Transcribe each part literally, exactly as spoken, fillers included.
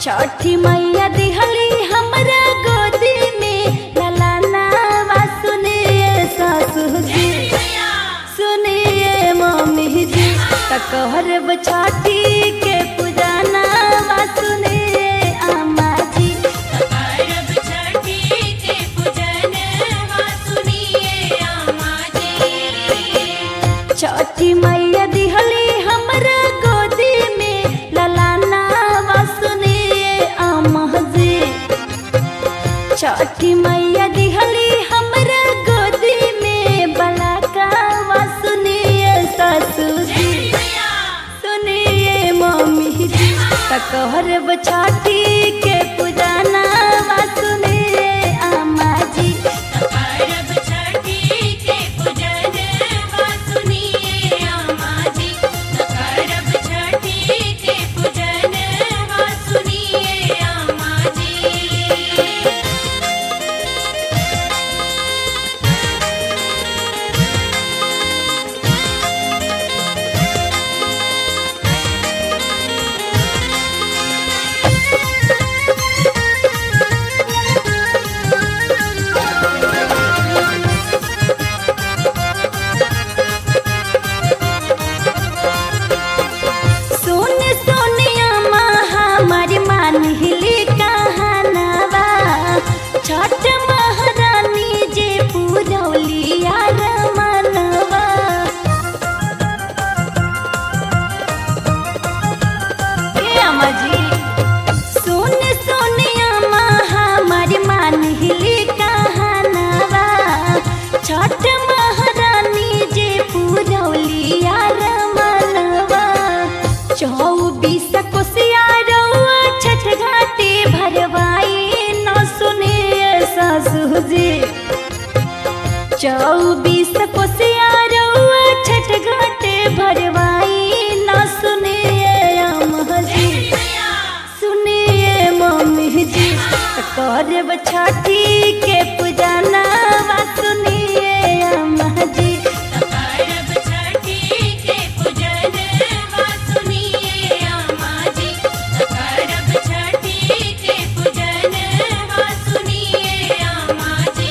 छठी मैया दिहली हमरा गोदी में ललनावा। सुनिए सासू जी, सुनिए मम्मी जी, तकहर छठी के पूजनावा। सुनिए अम्मा जी, तकहर छठी के पूजनवा। सुनिए अम्मा जी। छठी मैया दिहली हमरा गोदी में ललनावा। सुनिए अम्मा जी, छठी मैया दिहली हमरा गोदी में बलकावा। सुनिए सासू जी, सुनिए मम्मी जी, तकहर छठी के पूजनावा। सुनिए अम्मा जी, तकहर छठी के पूजनवा। सुनिए अम्मा जी। तकहर छठी के पूजनवा। सुनिए अम्मा जी। सुन सोनिया माँ हमारी मानहिली कहानवा। छठ महारानी जे पूजौलिया रमनवा। हे अम्मा जी, सुन सोनिया माँ हमारी मानहिली कहानवा। छठ महारानी जे पूजौलिया रमनवा। चौबीस कोसिया रउआ छठ घाटी भरवाई न। सुनिए सासू जी, चौबीस कोसिया रउआ छठ घाटी भरवाई न। सुनिए अम्मा जी, सुनिए मम्मी जी, करब छठी के पूजनवा। सुनिए अम्मा जी, तकहर छठी के पूजनवा। सुनिए अम्मा जी। तकहर छठी के पूजनवा। सुनिए अम्मा जी।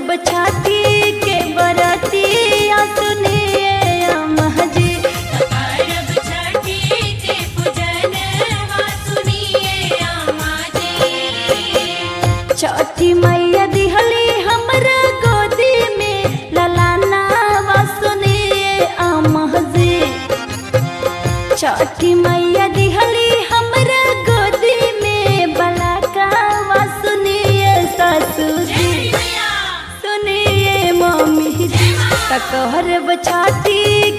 बछाती के बरतिया सुनिए अम्मा जी करब छठी के पूजन वा सुनिए अम्मा जी। छठी मैया दिहली हमरा गोदी में ललाना वा सुनिए अम्मा जी। छठी मैया दिहली हमरा गोदी में बलाका वा सुनिए सासू जी सुनिए मम्मी जी। करब छठी